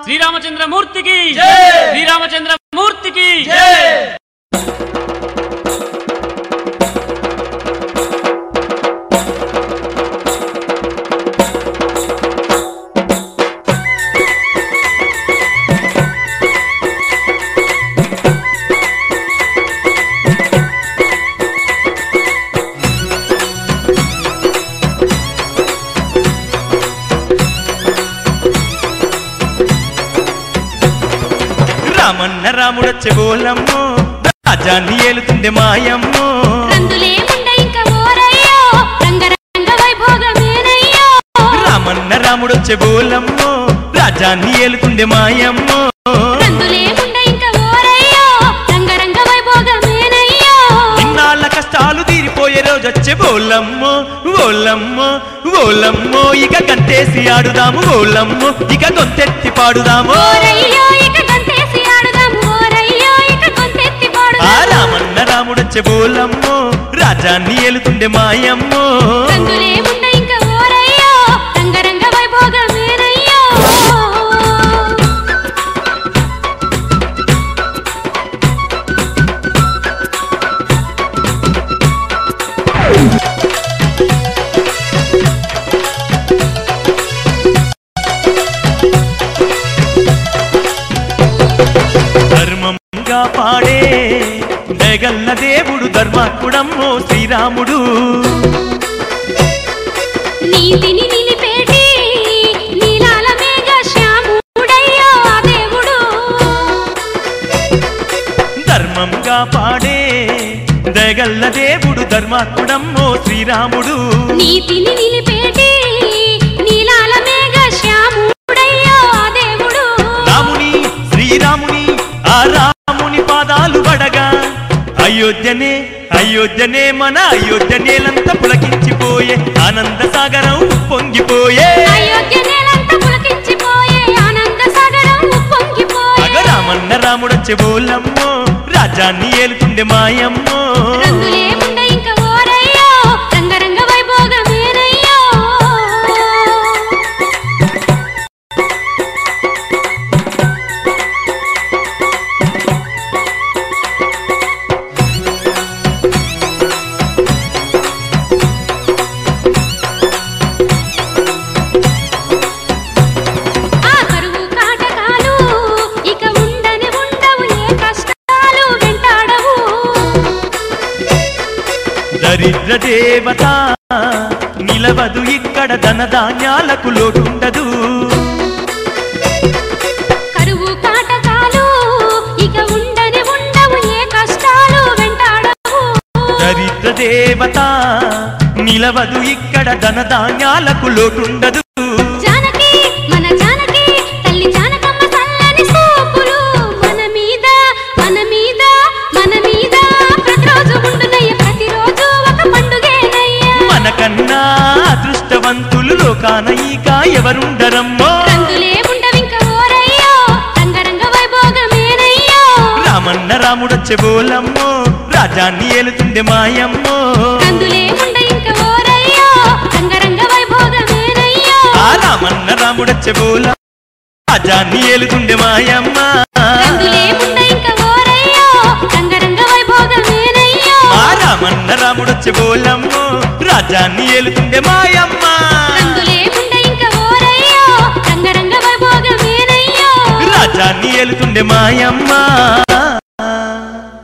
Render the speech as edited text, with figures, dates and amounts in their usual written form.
శ్రీరామచంద్రమూర్తికి శ్రీరామచంద్రమూర్తికి రామన్న రాముడొచ్చే బోలమ్మో రాజాన్ని ఏలుతుండే మాయమ్మో రామన్న రాముడొచ్చే బోలమ్మో రాజాన్ని ఏలుతుండే మాయమ్మో ఇన్నాళ్ళ కష్టాలు తీరిపోయే రోజొచ్చే బోలమ్మో ఓలమ్మో ఓలమ్మో ఇక గంతేసి ఆడుదాము ఓలమ్మో ఇక గొంతెత్తి పాడుదాము రామన్న రాముడొచ్చే బోలమ్మో రాజాన్ని ఏలుతుండే మాయమ్మో ధర్మంగా పాడే దయగల్ల దేవుడు ధర్మాత్ముడమ్మో శ్రీరాముడు నీతిని నిలిపేటి నీలాల మేఘ శ్యాముడయ్యో దేవుడు ధర్మంగా పాడే దయగల్ల దేవుడు ధర్మాత్ముడమ్మో శ్రీరాముడు నీతిని నిలిపేటి నీలాల మేఘ శ్యాముడయ్యో దేవుడు రాముని శ్రీరాముని ఆ రాముని పాదాలు పడగా అయోధ్యనే అయోధ్యనే మన అయోధ్యనేలంతా పులకించిపోయే ఆనంద సాగరం పొంగిపోయే రామన్న రాముడొచ్చే బోలమ్మో రాజాన్ని ఏలుతుండే మాయమ్మో దరిద్ర దేవత నిలవదు ఇక్కడ ధనధాన్యాలకు లోటుండదు కరువు కాటకాలు ఇక ఉండని ఉండవు ఏ కష్టాలు వెంటాడవు దరిద్ర దేవత నిలవదు ఇక్కడ ధనధాన్యాలకు లోటుండదు జానకి మన జానకి తల్లి జానకమ్మ చల్లని సూపులు మన మీద మన మీద మన మీద ప్రతిరోజు ఉండునయ్య ప్రతిరోజు ఒక పండుగేనయ్య మనకన్నా అదృష్టవంతులు లోకాన ఇక ఎవరుండరమ్మో రామన్న రాముడొచ్చే బోలమ్మో రాజాన్ని ఏలుతుండే మాయమ్మో రామన్న రాముడొచ్చే బోల రాజాన్ని ఏలుతుండే మాయమ్మ రామన్న రాముడొచ్చే బోలమ్మో రాజాన్ని ఏలుతుండే మాయమ్మ రాజాన్ని ఏలుతుండే మాయమ్మ